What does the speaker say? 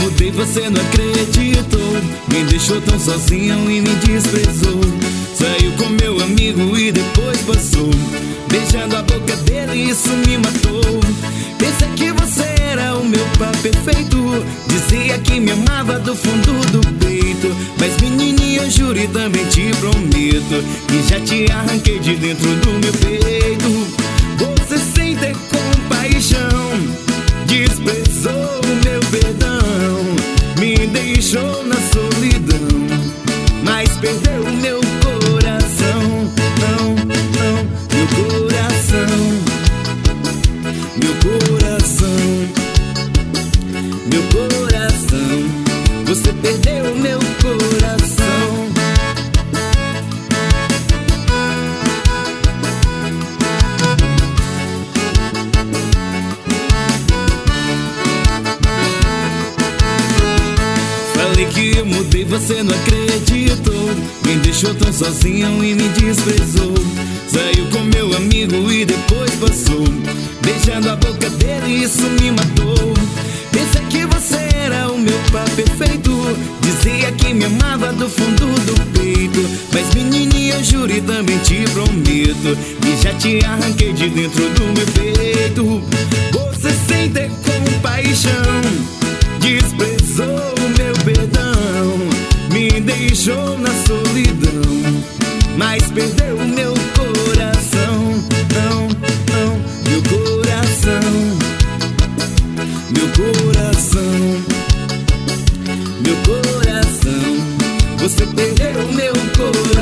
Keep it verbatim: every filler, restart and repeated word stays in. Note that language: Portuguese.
mudei, você não acreditou. Me deixou tão sozinho e me desprezou. Saiu com meu amigo e depois passou, beijando a boca dele, isso me matou. Pensei que você era o meu par perfeito, dizia que me amava do fundo do peito. Mas menininha, eu juro e também te prometo que já te arranquei de dentro do meu peito. Você sem ter compaixão desprezou o meu perdão, me deixou na solidão, mas perdeu o meu coração. Não, não, meu coração, meu coração, meu coração. Você perdeu o meu coração. Falei que eu mudei, você não acreditou. Me deixou tão sozinho e me desprezou. Saiu com meu amigo e depois passou, beijando a boca dele, isso me matou. Pensei que você era o meu par perfeito, dizia que me amava do fundo do peito. Mas menininha, eu juro e também te prometo que já te arranquei de dentro do meu peito. Você sem ter compaixão desprezou o meu perdão, me deixou na solidão, mas perdeu o meu coração. Não, não, meu coração, meu coração, meu coração. Você perdeu o meu coração.